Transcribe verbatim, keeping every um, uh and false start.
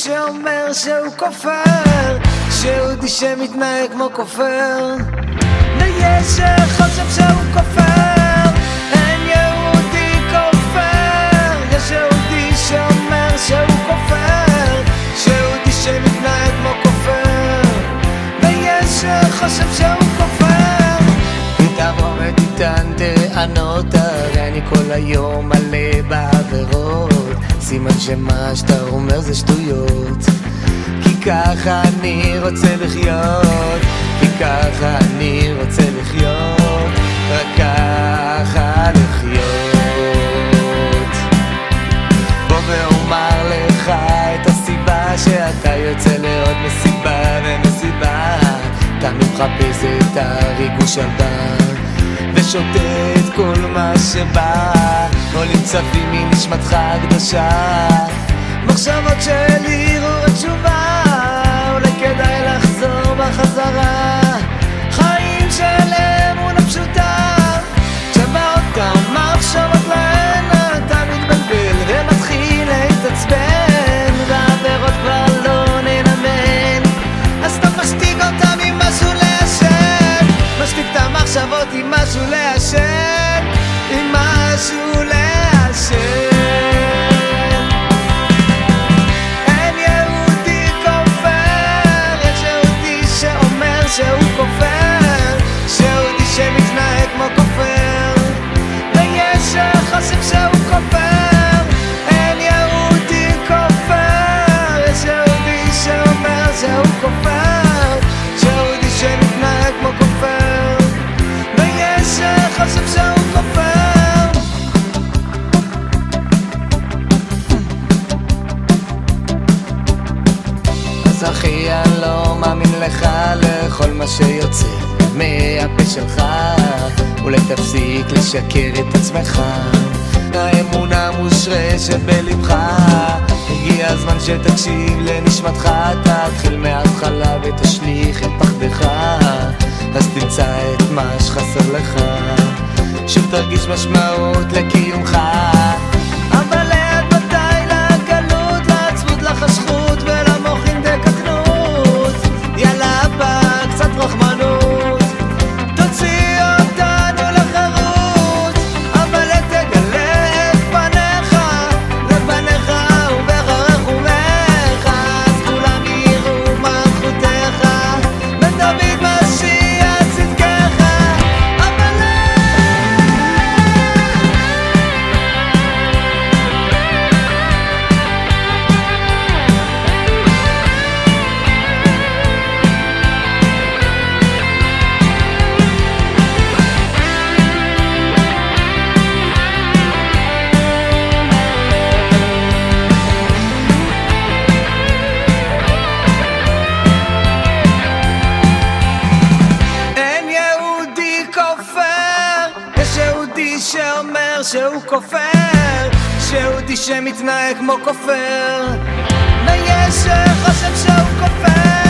שאומר שהוא כופר, שיהודי שמתנהג כמו כופר, ויש שחושב שהוא כופר. אין יהודי כופר, יש יהודי שאומר שהוא כופר, שיהודי שמתנהג כמו כופר, ויש שחושב שהוא כופר. תבוא ותיתן טענות, הרי אני כל היום מלא בעבירות, סימן שמה שאתה אומר זה שטויות, כי ככה אני רוצה לחיות, כי ככה אני רוצה לחיות, רק ככה לחיות. בוא ואומר לך את הסיבה שאתה יוצא לעוד מסיבה ומסיבה, אתה מחפש את הריגוש הבא ושותה את כל מה שבא, עולים צפים מנשמתך הקדושה, מחשבות שלי הרהור התשובה, אולי כדאי לחזור בחזרה, חיים של אמונה פשוטה, שבאות המחשבות להן אתה מתבלבל ומתחיל להתעצבן, והעבירות כבר לא ננמן, אז אתה משתיק אותם עם משהו לעשן, משתיק את המחשבות עם משהו לעשן, עם משהו לעשן. אין יהודי כופר, יש יהודי שאומר שהוא כופר, שיהודי שמתנהג כמו כופר, ויש שחושב שהוא כופר. אין יהודי כופר, יש יהודי שאומר שהוא כופר, שיהודי שמתנהג כמו כופר, ויש שחושב שהוא כופר. אז אחי אני לא מאמין לך לכל מה שיוצא מהפה שלך, אולי תפסיק לשקר את עצמך, האמונה מושרשת בלבך, הגיע הזמן שתקשיב לנשמתך, תתחיל מההתחלה ותשליך את פחדך, אז תמצא את מה שחסר לך, שוב תרגיש משמעות לקיומך. אבל ליד מתי לגלות, לעצבות, לחשכות ולמוחין דקקנות, יאללה אבא קצת רחמנות, תוציא אותנו לחירות, אבל תגלה את פניך לבניך ובחרחומך, אז כולם יראו מלכותך ותמיד משיח צדקך. אבל אין יהודי כופר, יש יהודי שאומר שהוא כופר, שיהודי שמתנהג כמו כופר, ויש שחושב שהוא כופר.